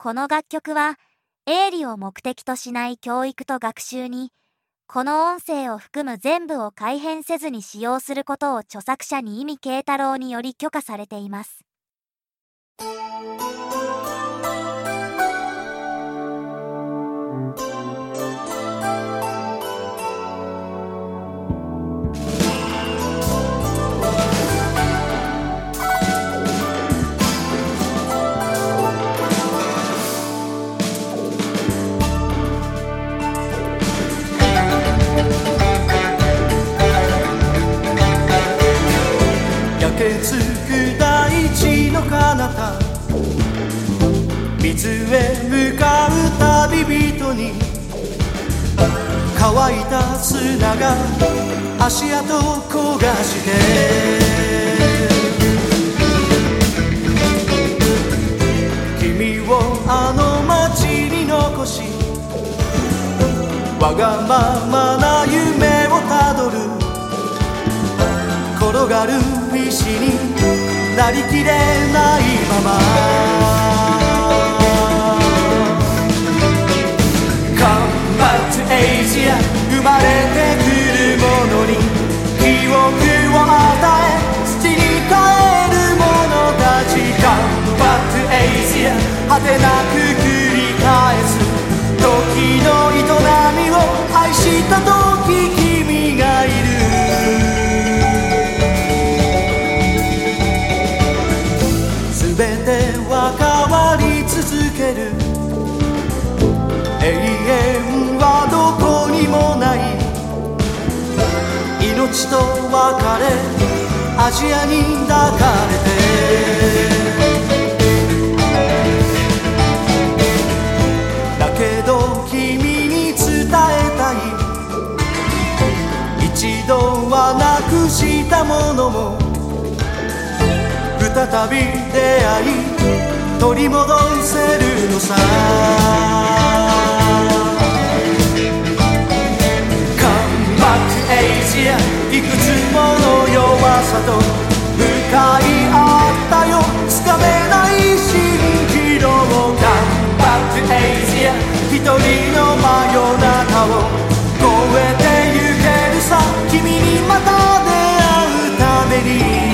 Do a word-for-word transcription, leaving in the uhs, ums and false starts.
この楽曲は営利を目的としない教育と学習に、この音声を含む全部を改変せずに使用することを著作者に意味慶太郎により許可されています。 焼けつく大地の彼方、水へ向かう旅人に乾いた砂が足跡焦がして、君をあの街に残し、わがままな夢をたどる。転がる石になりきれないまま、 Come back to Asia、 生まれてくるものに記憶を与え土に帰る者たち。 Come back to Asia、 果てなく繰り返す時の営みを愛した時君がいる。全ては変わり続ける。永遠はどこにもない。命と別れアジアに抱かれて、だけど君に伝えたい。一度はなくしたものも再び出会い取り戻せるのさ。 Come back to Asia、 いくつもの弱さと向かい合ったよつかめない蜃気楼。 Come back to Asia、 一人の真夜中を越えてゆけるさ。君にまた出会うために